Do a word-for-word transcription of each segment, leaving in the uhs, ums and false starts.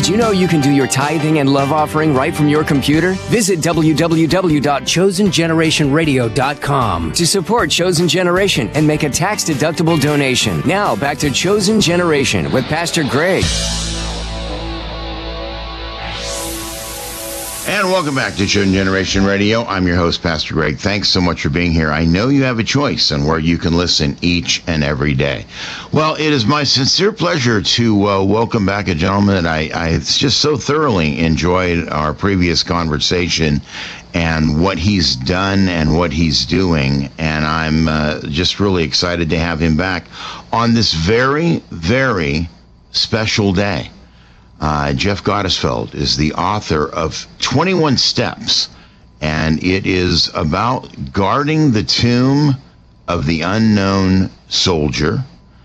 Did you know you can do your tithing and love offering right from your computer? Visit w w w dot chosen generation radio dot com to support Chosen Generation and make a tax-deductible donation. Now, back to Chosen Generation with Pastor Greg. And welcome back to Chosen Generation Radio. I'm your host, Pastor Greg. Thanks so much for being here. I know you have a choice on where you can listen each and every day. Well, it is my sincere pleasure to uh, welcome back a gentleman that I, I just so thoroughly enjoyed our previous conversation and what he's done and what he's doing. And I'm uh, just really excited to have him back on this very, very special day. Uh, Jeff Gottesfeld is the author of twenty-one Steps, and it is about guarding the tomb of the unknown soldier.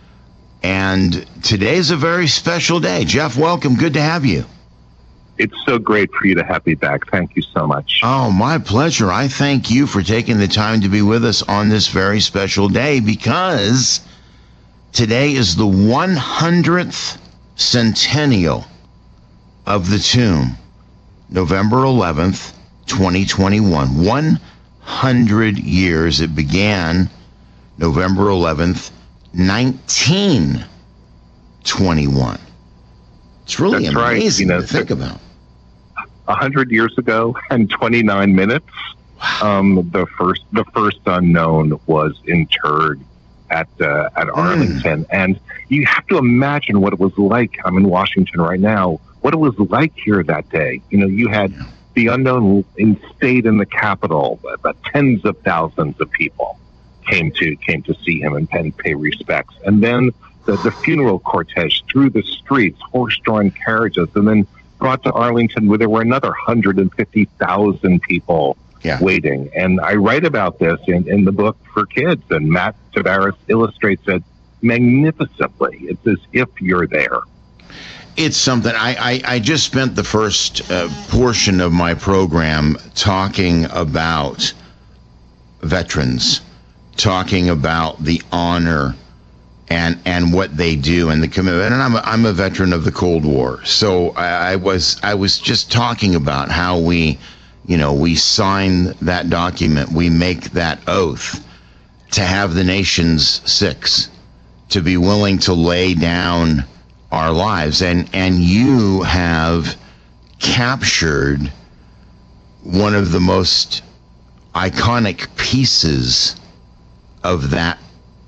And today's a very special day. Jeff, welcome. Good to have you. It's so great for you to have me back. Thank you so much. Oh, my pleasure. I thank you for taking the time to be with us on this very special day, because today is the one hundredth centennial of the tomb, November eleventh, twenty twenty-one. one hundred years. It began November eleventh, nineteen twenty-one. It's really That's amazing right. You know, to think about. A hundred years ago and twenty-nine minutes, Wow. um, the first the first unknown was interred at uh, at Arlington, mm. and you have to imagine what it was like. I'm in Washington right now. What it was like here that day. You know, you had yeah. the unknown in stayed in the Capitol. About tens of thousands of people came to came to see him and, and pay respects. And then the, the funeral cortege through the streets, horse-drawn carriages, and then brought to Arlington, where there were another one hundred fifty thousand people yeah. waiting. And I write about this in, in the book for kids, and Matt Tavares illustrates it magnificently. It's as if you're there. It's something. I, I, I just spent the first uh, portion of my program talking about veterans, talking about the honor and and what they do and the commitment. And I'm a, I'm a veteran of the Cold War, so I, I was I was just talking about how we, you know, we sign that document, we make that oath to have the nation's six, to be willing to lay down our lives, and and you have captured one of the most iconic pieces of that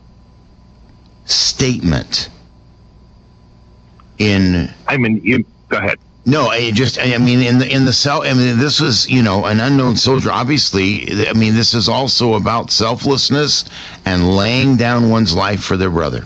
statement in I mean you, go ahead. No, I just I mean in the in the cell I mean this was, you know, an unknown soldier. Obviously, I mean this is also about selflessness and laying down one's life for their brother.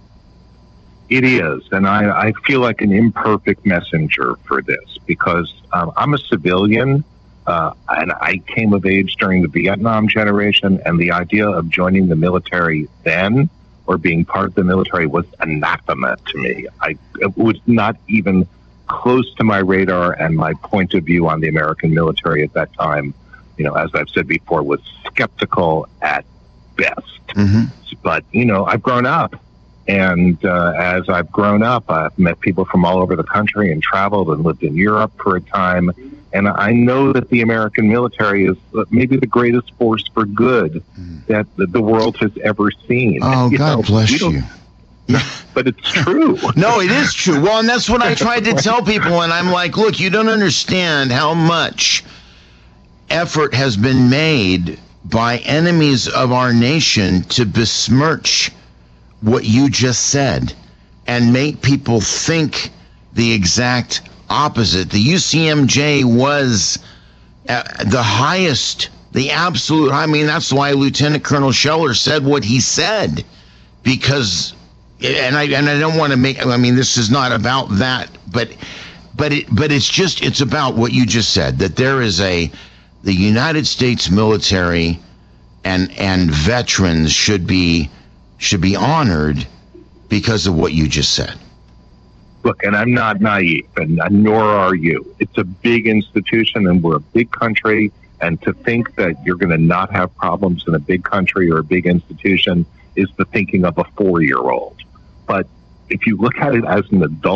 It is, and I, I feel like an imperfect messenger for this, because um, I'm a civilian, uh, and I came of age during the Vietnam generation, and the idea of joining the military then, or being part of the military, was anathema to me. I, it was not even close to my radar, and my point of view on the American military at that time, you know, as I've said before, was skeptical at best. Mm-hmm. But, you know, I've grown up. And uh, as I've grown up, I've met people from all over the country and traveled and lived in Europe for a time. And I know that the American military is maybe the greatest force for good mm. that the world has ever seen. Oh, you God know, bless you. But it's true. No, it is true. Well, and that's what I tried to tell people. And I'm like, look, you don't understand how much effort has been made by enemies of our nation to besmirch what you just said and make people think the exact opposite. The U C M J was uh, the highest, the absolute, I mean, that's why Lieutenant Colonel Scheller said what he said, because, and I and I don't want to make, I mean, this is not about that, but but it but it's just, it's about what you just said, that there is a, the United States military and and veterans should be should be honored because of what you just said. Look, and I'm not naive, and nor are you. It's a big institution, and we're a big country, and to think that you're going to not have problems in a big country or a big institution is the thinking of a four-year-old. But if you look at it as an adult,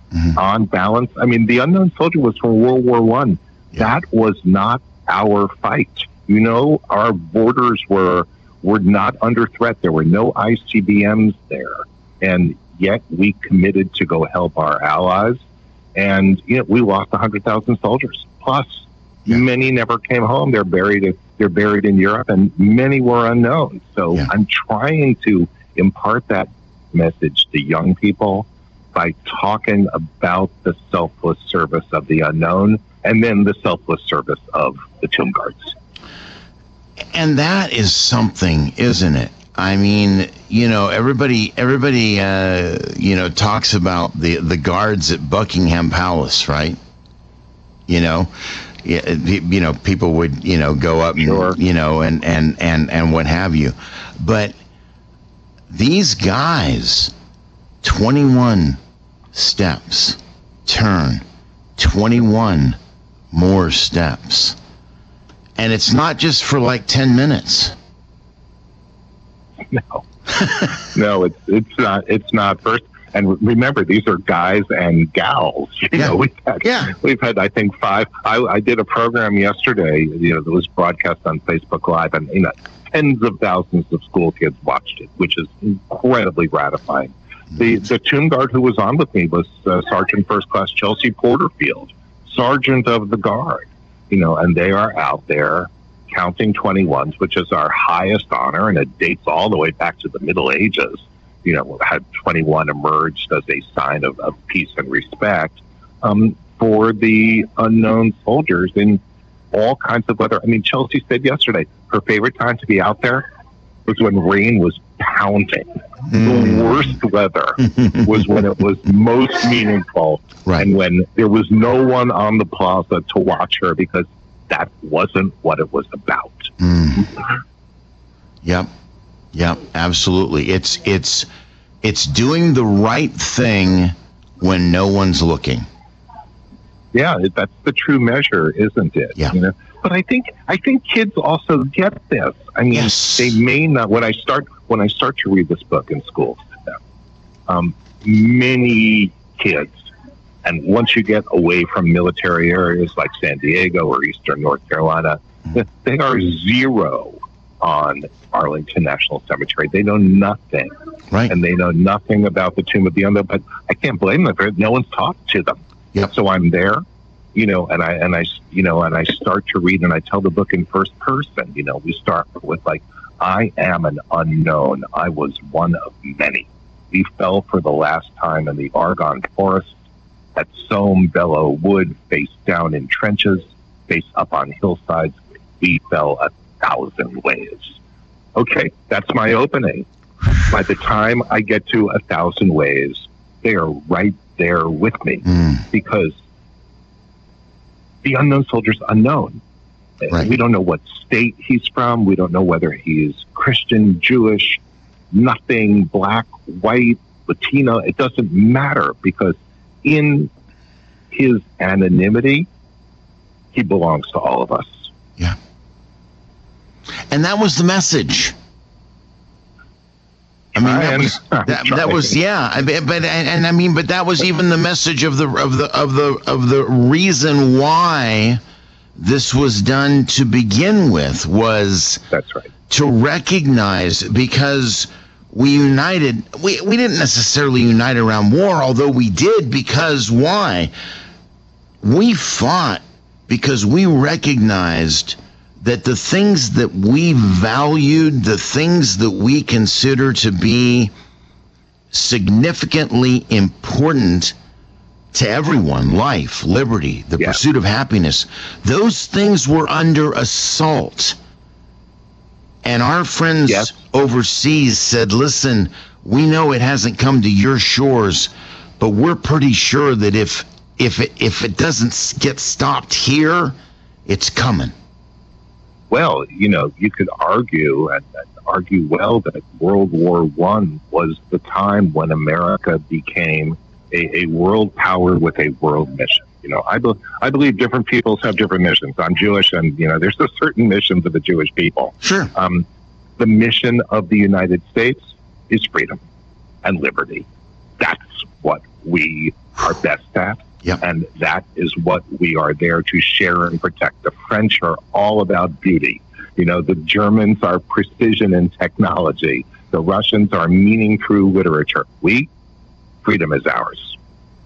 mm-hmm. on balance. I mean, the unknown soldier was from World War One. Yeah. That was not our fight. You know, our borders were were not under threat. There were no I C B Ms there, and yet we committed to go help our allies. And you know, we lost a hundred thousand soldiers plus. Yeah. Many never came home. They're buried. They're buried in Europe, and many were unknown. So yeah. I'm trying to impart that message to young people by talking about the selfless service of the unknown, and then the selfless service of the tomb guards. And that is something, isn't it? I mean, you know, everybody, everybody, uh, you know, talks about the the guards at Buckingham Palace, right? You know, you know, people would, you know, go up, sure. and, you know, and and and and what have you, but these guys, twenty-one steps, turn, twenty-one more steps. And it's not just for like ten minutes. No, no, it's it's not. It's not. First, and remember, these are guys and gals. You yeah. know, we've had, yeah. we've had, I think, five. I, I did a program yesterday. You know, that was broadcast on Facebook Live, and you know, tens of thousands of school kids watched it, which is incredibly gratifying. The the tomb guard who was on with me was uh, Sergeant First Class Chelsea Porterfield, Sergeant of the Guard. You know, and they are out there counting twenty-ones, which is our highest honor, and it dates all the way back to the Middle Ages. You know, had twenty-one emerged as a sign of, of peace and respect um, for the unknown soldiers in all kinds of weather. I mean, Chelsea said yesterday her favorite time to be out there was when rain was pounding. Mm. The worst weather was when it was most meaningful, right. and when there was no one on the plaza to watch her because that wasn't what it was about. Mm. Yep, yep, absolutely. It's it's it's doing the right thing when no one's looking. Yeah, that's the true measure, isn't it? Yeah. You know? But I think I think kids also get this. I mean, yes. they may not. When I start when I start to read this book in schools to them, um, many kids, and once you get away from military areas like San Diego or Eastern North Carolina, mm. they are zero on Arlington National Cemetery. They know nothing, right? And they know nothing about the Tomb of the Unknown. But I can't blame them for it. No one's talked to them. Yep. So I'm there. You know, and I, and I, you know, and I start to read and I tell the book in first person. You know, we start with like, I am an unknown. I was one of many. We fell for the last time in the Argonne Forest, at Somme Bellow Wood, face down in trenches, face up on hillsides. We fell a thousand ways. Okay, that's my opening. By the time I get to a thousand ways, they are right there with me mm. because the unknown soldier's unknown. Right. We don't know what state he's from. We don't know whether he's Christian, Jewish, nothing, black, white, Latino. It doesn't matter because in his anonymity, he belongs to all of us. Yeah. And that was the message. I mean, that was that, that was yeah. I mean, but and, and I mean, but that was even the message of the of the of the of the reason why this was done to begin with was that's right to recognize because we united. We we didn't necessarily unite around war, although we did because why? We fought because we recognized that the things that we valued, the things that we consider to be significantly important to everyone, life, liberty, the yeah. pursuit of happiness, those things were under assault. And our friends yes. overseas said, listen, we know it hasn't come to your shores, but we're pretty sure that if if it, if it doesn't get stopped here, it's coming. Well, you know, you could argue and, and argue well that World War One was the time when America became a, a world power with a world mission. You know, I, be, I believe different peoples have different missions. I'm Jewish, and, you know, there's a certain mission for the Jewish people. Sure. Um, the mission of the United States is freedom and liberty. That's what we are best at. Yep. And that is what we are there to share and protect. The French are all about beauty. You know, the Germans are precision and technology. The Russians are meaning through literature. We, freedom is ours.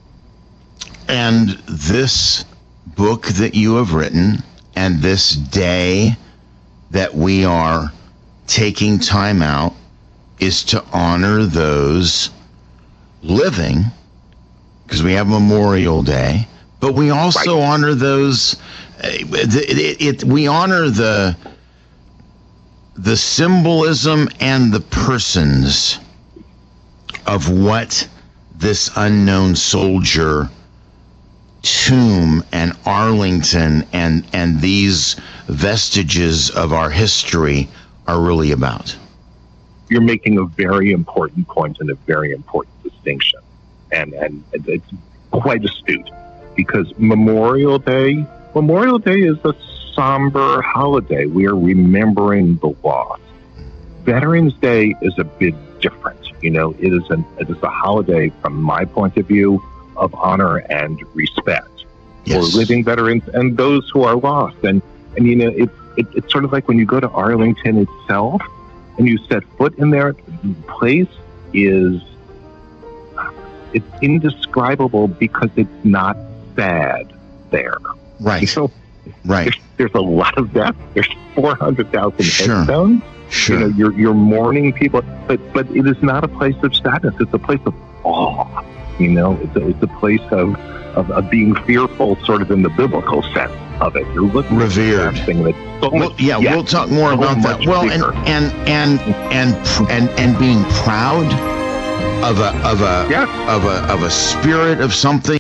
And this book that you have written and this day that we are taking time out is to honor those living, because we have Memorial Day, but we also right. honor those, it, it, it, we honor the the symbolism and the persons of what this unknown soldier tomb and Arlington and and these vestiges of our history are really about. You're making a very important point and a very important distinction. And and it's quite astute, because Memorial Day, Memorial Day is a somber holiday. We are remembering the loss. Veterans Day is a bit different. You know, it is an it is a holiday, from my point of view, of honor and respect yes. for living veterans and those who are lost. And and you know, it's it, it's sort of like when you go to Arlington itself and you set foot in there, the place is. It's indescribable because it's not sad there. Right. So, right. There's, there's a lot of death. There's four hundred thousand sure. headstones. Sure. You know, you're, you're mourning people, but, but it is not a place of sadness. It's a place of awe. You know, it's a, it's a place of, of, of being fearful, sort of in the biblical sense of it. You're looking revered. At something that's so well, much, yeah, yes, we'll talk more so about that. Well, and, and, and, and, and, and being proud of a of a yes. of a of a spirit of something.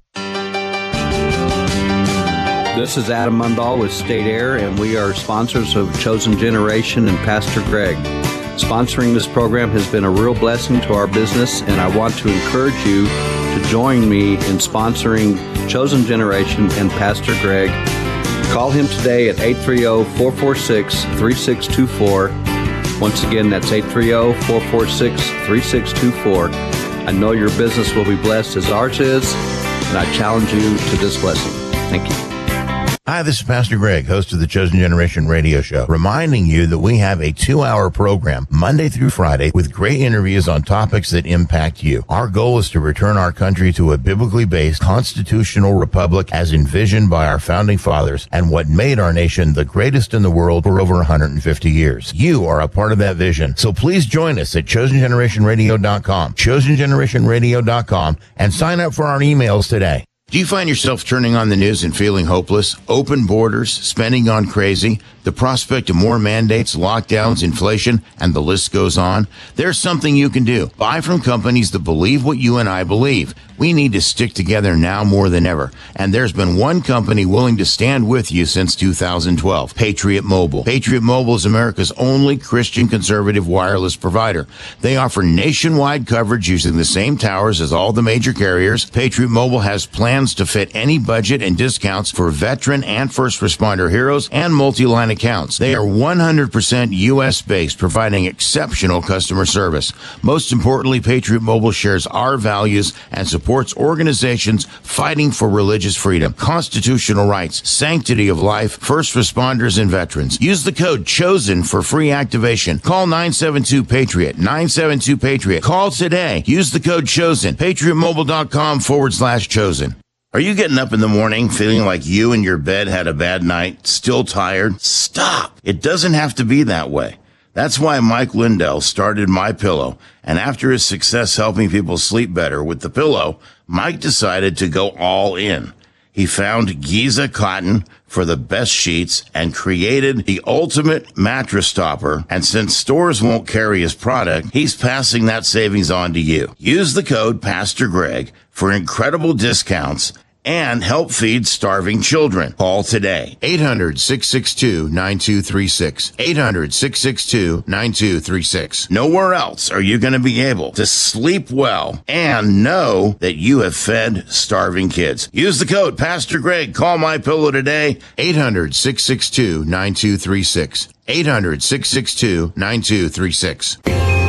This is Adam Mundahl with State Air, and we are sponsors of Chosen Generation and Pastor Greg. Sponsoring this program has been a real blessing to our business, and I want to encourage you to join me in sponsoring Chosen Generation and Pastor Greg. Call him today at eight three zero, four four six, three six two four. Once again, that's eight three zero, four four six, three six two four. I know your business will be blessed as ours is, and I challenge you to this blessing. Thank you. Hi, this is Pastor Greg, host of the Chosen Generation radio show, reminding you that we have a two-hour program Monday through Friday with great interviews on topics that impact you. Our goal is to return our country to a biblically based constitutional republic as envisioned by our founding fathers and what made our nation the greatest in the world for over one hundred fifty years. You are a part of that vision, so please join us at chosen generation radio dot com, chosen generation radio dot com, and sign up for our emails today. Do you find yourself turning on the news and feeling hopeless? Open borders, spending gone crazy, the prospect of more mandates, lockdowns, inflation, and the list goes on? There's something you can do. Buy from companies that believe what you and I believe. We need to stick together now more than ever. And there's been one company willing to stand with you since two thousand twelve, Patriot Mobile. Patriot Mobile is America's only Christian conservative wireless provider. They offer nationwide coverage using the same towers as all the major carriers. Patriot Mobile has plans to fit any budget and discounts for veteran and first responder heroes and multi-line accounts. They are one hundred percent U S based, providing exceptional customer service. Most importantly, Patriot Mobile shares our values and supports organizations fighting for religious freedom, constitutional rights, sanctity of life, first responders, and veterans. Use the code CHOSEN for free activation. Call nine seven two PATRIOT, nine seven two PATRIOT. Call today. Use the code CHOSEN, patriotmobile.com forward slash chosen. Are you getting up in the morning feeling like you and your bed had a bad night, still tired? Stop. It doesn't have to be that way. That's why Mike Lindell started MyPillow, and after his success helping people sleep better with the pillow, Mike decided to go all in. He found Giza cotton for the best sheets and created the ultimate mattress topper. And since stores won't carry his product, he's passing that savings on to you. Use the code Pastor Greg for incredible discounts and help feed starving children. Call today. eight hundred, six six two, nine two three six. eight hundred, six six two, nine two three six. Nowhere else are you going to be able to sleep well and know that you have fed starving kids. Use the code Pastor Greg. Call MyPillow today. eight hundred, six six two, nine two three six. eight hundred, six six two, nine two three six.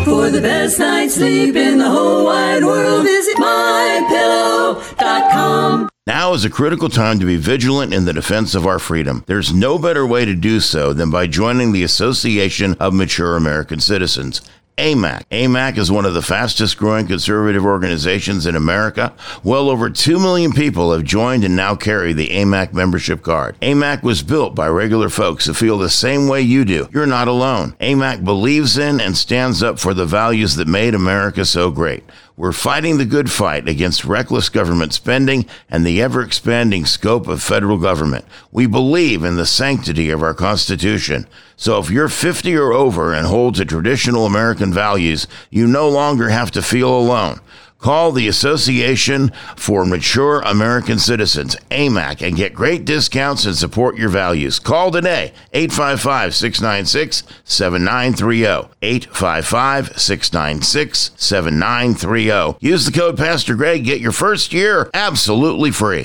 For the best night's sleep in the whole wide world, visit my pillow dot com. Now is a critical time to be vigilant in the defense of our freedom. There's no better way to do so than by joining the Association of Mature American Citizens, A M A C. A M A C is one of the fastest growing conservative organizations in America. Well over two million people have joined and now carry the A M A C membership card. A M A C was built by regular folks who feel the same way you do. You're not alone. A M A C believes in and stands up for the values that made America so great. We're fighting the good fight against reckless government spending and the ever-expanding scope of federal government. We believe in the sanctity of our Constitution. So if you're fifty or over and hold to traditional American values, you no longer have to feel alone. Call the Association for Mature American Citizens, A M A C, and get great discounts and support your values. Call today, eight five five, six nine six, seven nine three zero, eight five five, six nine six, seven nine three zero. Use the code Pastor Greg, get your first year absolutely free.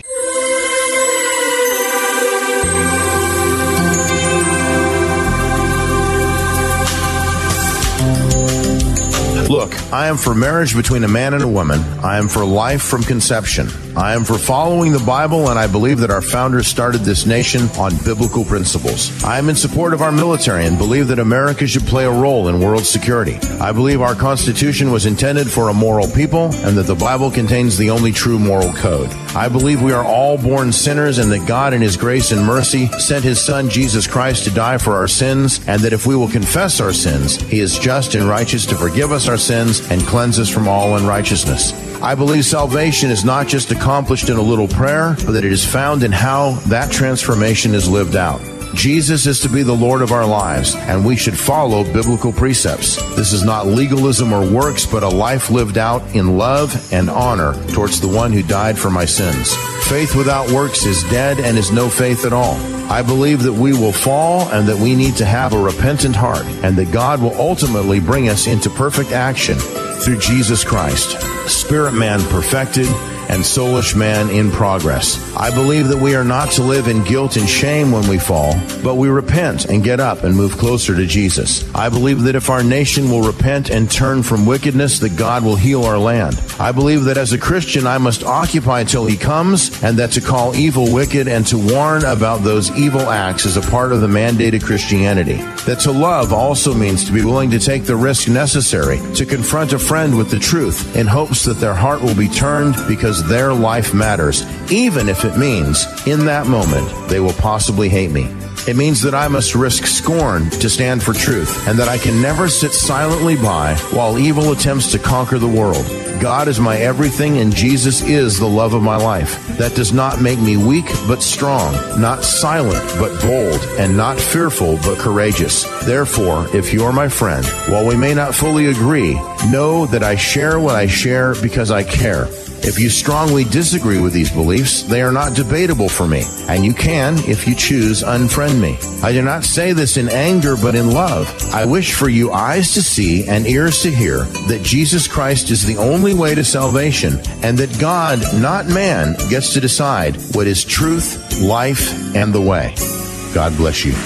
Look, I am for marriage between a man and a woman. I am for life from conception. I am for following the Bible, and I believe that our founders started this nation on biblical principles. I am in support of our military and believe that America should play a role in world security. I believe our Constitution was intended for a moral people and that the Bible contains the only true moral code. I believe we are all born sinners and that God in His grace and mercy sent His Son Jesus Christ to die for our sins, and that if we will confess our sins, He is just and righteous to forgive us our sins and cleanse us from all unrighteousness. I believe salvation is not just accomplished in a little prayer, but that it is found in how that transformation is lived out. Jesus is to be the Lord of our lives, and we should follow biblical precepts. This is not legalism or works, but a life lived out in love and honor towards the one who died for my sins. Faith without works is dead and is no faith at all. I believe that we will fall and that we need to have a repentant heart, and that God will ultimately bring us into perfect action through Jesus Christ, spirit man perfected and soulish man in progress. I believe that we are not to live in guilt and shame when we fall, but we repent and get up and move closer to Jesus. I believe that if our nation will repent and turn from wickedness, that God will heal our land. I believe that as a Christian, I must occupy till He comes, and that to call evil wicked and to warn about those evil acts is a part of the mandated Christianity. That to love also means to be willing to take the risk necessary to confront a friend with the truth in hopes that their heart will be turned because their life matters, even if it means in that moment they will possibly hate me. It means that I must risk scorn to stand for truth, and that I can never sit silently by while evil attempts to conquer the world. God is my everything, and Jesus is the love of my life. That does not make me weak, but strong, not silent, but bold, and not fearful, but courageous. Therefore, if you are my friend, while we may not fully agree, know that I share what I share because I care. If you strongly disagree with these beliefs, they are not debatable for me, and you can, if you choose, unfriend me. I do not say this in anger, but in love. I wish for you eyes to see and ears to hear that Jesus Christ is the only way to salvation, and that God, not man, gets to decide what is truth, life, and the way. God bless you.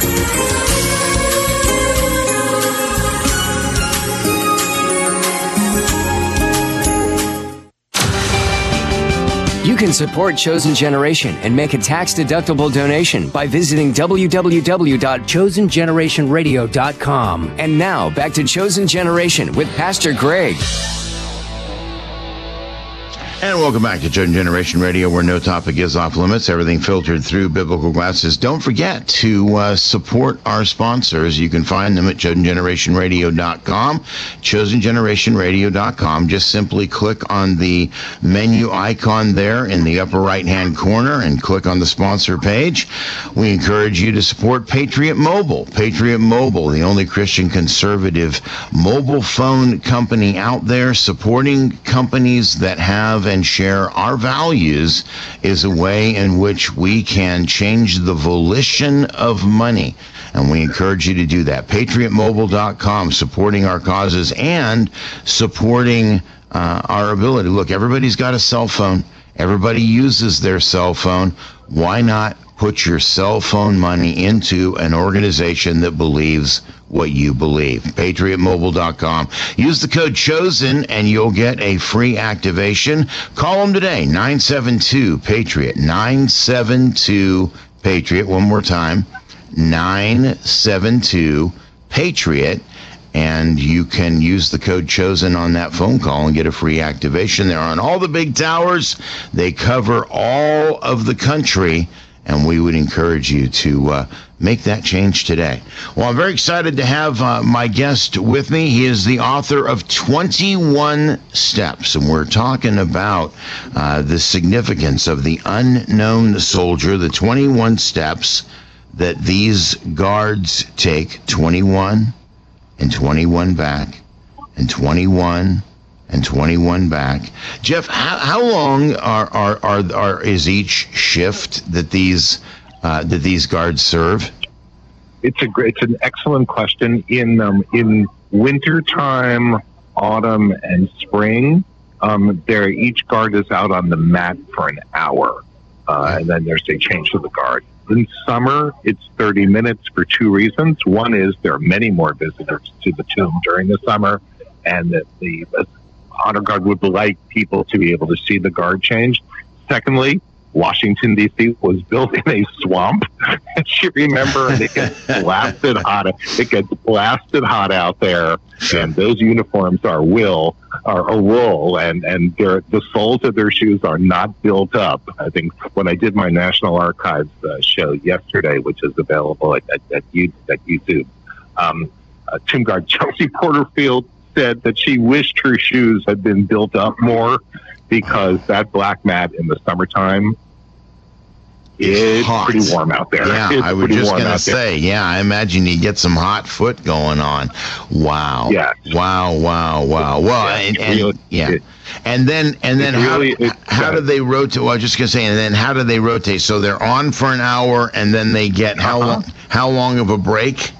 You can support Chosen Generation and make a tax-deductible donation by visiting w w w dot chosen generation radio dot com. And now, back to Chosen Generation with Pastor Greg. And welcome back to Chosen Generation Radio, where no topic is off limits, everything filtered through biblical glasses. Don't forget to uh, support our sponsors. You can find them at chosen generation radio dot com, chosen generation radio dot com. Just simply click on the menu icon there in the upper right-hand corner and click on the sponsor page. We encourage you to support Patriot Mobile. Patriot Mobile, the only Christian conservative mobile phone company out there. Supporting companies that have and share our values is a way in which we can change the volition of money. And we encourage you to do that. patriot mobile dot com, supporting our causes and supporting uh, our ability. Look, everybody's got a cell phone. Everybody uses their cell phone. Why not put your cell phone money into an organization that believes what you believe. patriot mobile dot com. Use the code CHOSEN and you'll get a free activation. Call them today, nine seven two PATRIOT, nine seven two PATRIOT. One more time, nine seven two PATRIOT. And you can use the code CHOSEN on that phone call and get a free activation. They're on all the big towers. They cover all of the country. And we would encourage you to uh, make that change today. Well, I'm very excited to have uh, my guest with me. He is the author of twenty-one Steps. And we're talking about uh, the significance of the unknown soldier, the twenty-one steps that these guards take, twenty-one and twenty-one back, and twenty-one and twenty-one back. Jeff, how, how long are, are are are is each shift that these uh, that these guards serve? It's a great, it's an excellent question. In um, in wintertime, autumn, and spring, um, there each guard is out on the mat for an hour, uh, and then there's a change to the guard. In summer, it's thirty minutes for two reasons. One is there are many more visitors to the tomb during the summer, and that the uh, honor guard would like people to be able to see the guard change. Secondly, Washington, D C was built in a swamp. As you remember, it gets blasted hot. It gets blasted hot out there, and those uniforms are will are a wool, and and the soles of their shoes are not built up. I think when I did my National Archives uh, show yesterday, which is available at at, at, at YouTube, um, uh, Tomb Guard Chelsea Porterfield said that she wished her shoes had been built up more, because that black mat in the summertime is pretty warm out there. Yeah, it's I was just going to say, yeah, I imagine you get some hot foot going on. Wow. Yeah. Wow, wow, wow. Well, yeah, and, and really, yeah. It, and then, and then how, really, it, how uh, do they rotate? Well, I was just going to say, and then how do they rotate? So they're on for an hour, and then they get how uh-huh. long, how long of a break?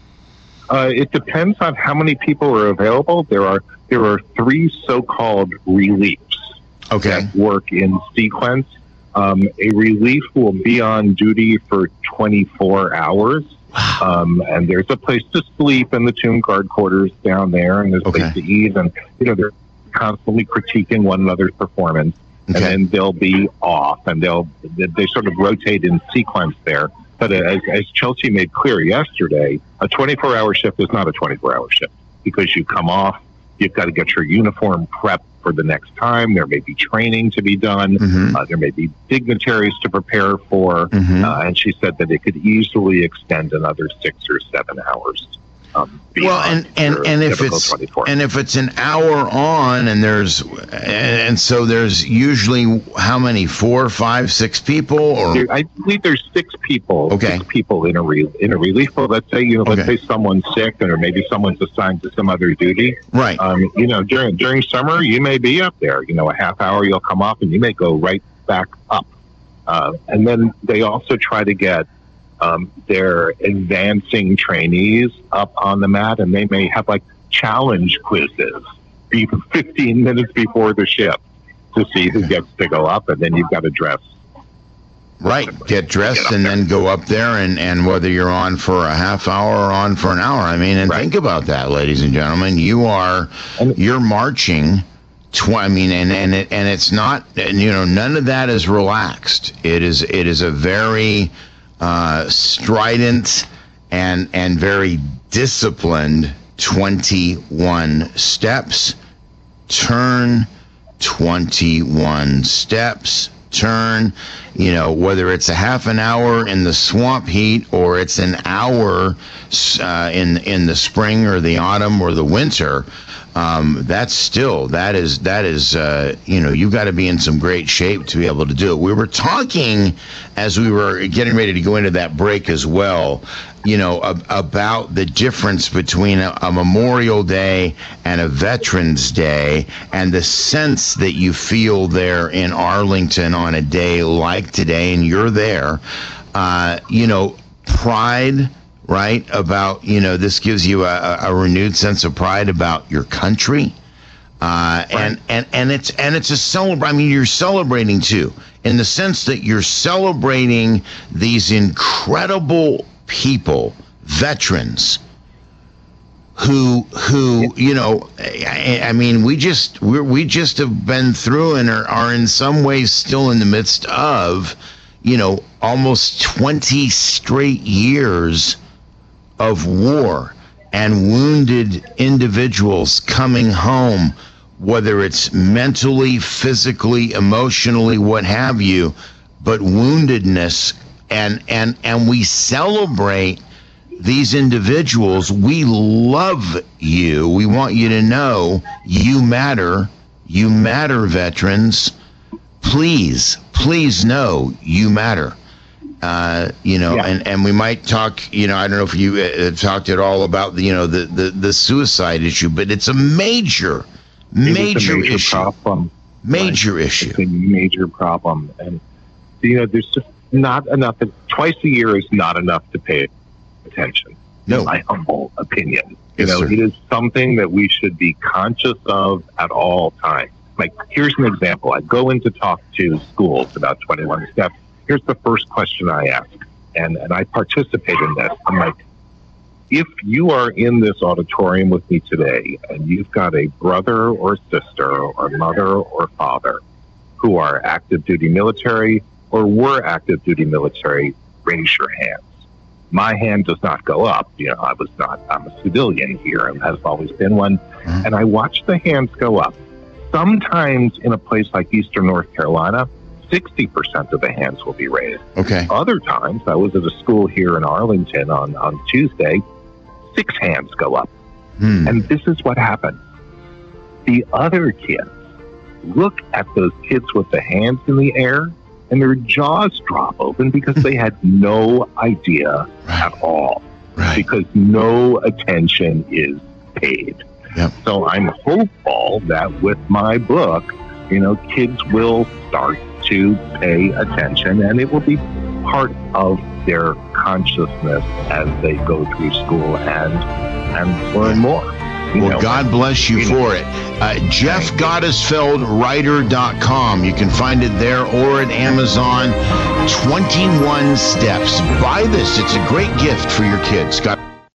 Uh, it depends on how many people are available. There are there are three so-called reliefs Okay. that work in sequence. Um, a relief will be on duty for twenty-four hours. Um, and there's a place to sleep in the Tomb Guard quarters down there, and there's a Okay. place to eat, and you know they're constantly critiquing one another's performance, Okay. and then they'll be off, and they'll they, they sort of rotate in sequence there. But as, as Chelsea made clear yesterday, a twenty-four hour shift is not a twenty-four hour shift, because you come off, you've got to get your uniform prepped for the next time. There may be training to be done. Mm-hmm. Uh, there may be dignitaries to prepare for. Mm-hmm. Uh, and she said that it could easily extend another six or seven hours. Um, Well, and and, and if it's twenty-four. and if it's an hour on, and there's and, and so there's usually how many, four, five, six people, or There- I believe there's six people. Okay. Six people in a re- in a relief. Well, let's say you know, let's Okay. say someone's sick, or maybe someone's assigned to some other duty. right? Um, you know, during during summer, you may be up there. You know, a half hour, you'll come off, and you may go right back up. Uh, and then they also try to get um, their advancing trainees up on the mat, and they may have like challenge quizzes be fifteen minutes before the shift to see who gets to go up, and then you've got to dress. Right. Get dressed Get up and there. then go up there, and, and whether you're on for a half hour or on for an hour. I mean, and Right. think about that, ladies and gentlemen. You are And- you're marching. Tw- I mean, and and it, and it's not. And, you know, none of that is relaxed. It is it is a very uh, strident and and very disciplined twenty-one steps. Turn twenty-one steps. Turn, you know, whether it's a half an hour in the swamp heat or it's an hour uh, in in the spring or the autumn or the winter, um, that's still that is that is uh, you know, you've got to be in some great shape to be able to do it. We were talking as we were getting ready to go into that break as well, you know, ab- about the difference between a, a Memorial Day and a Veterans Day, and the sense that you feel there in Arlington on a day like today, and you're there, uh, you know, pride, right? About, you know, this gives you a, a renewed sense of pride about your country. Uh, and, and, and it's, and it's a celebr- I mean, you're celebrating too, in the sense that you're celebrating these incredible people, veterans, who who you know, I, I mean, we just we we just have been through and are, are in some ways still in the midst of, you know, almost twenty straight years of war and wounded individuals coming home, whether it's mentally, physically, emotionally, what have you, but woundedness, and and and we celebrate these individuals. We love you. We want you to know you matter. You matter, veterans. Please, please know you matter. Uh, you know, yeah. and, and we might talk, you know, I don't know if you uh, talked at all about the, you know, the, the, the suicide issue, but it's a major, major, major issue. Problem. Major right. issue. It's a major problem. And, you know, there's just not enough. Twice a year is not enough to pay attention. No. In my humble opinion. You yes, know, sir. It is something that we should be conscious of at all times. Like, here's an example. I go in to talk to schools about twenty-one steps. Here's the first question I ask, and, and I participate in this. I'm like, if you are in this auditorium with me today and you've got a brother or sister or mother or father who are active duty military or were active duty military, raise your hands. My hand does not go up. You know, I was not, I'm a civilian here and has always been one. Mm-hmm. And I watch the hands go up. Sometimes in a place like Eastern North Carolina, sixty percent of the hands will be raised. Okay. Other times, I was at a school here in Arlington on, on Tuesday, six hands go up. Hmm. And this is what happened. The other kids look at those kids with the hands in the air and their jaws drop open because they had no idea right. at all. Right. Because no attention is paid. Yep. So I'm hopeful that with my book, you know, kids will start to pay attention, and it will be part of their consciousness as they go through school and and learn more. Well, know, God bless you, you for know. it. Uh, Jeff Gottesfeld Writer dot com. You can find it there or at Amazon. twenty-one steps. Buy this. It's a great gift for your kids. God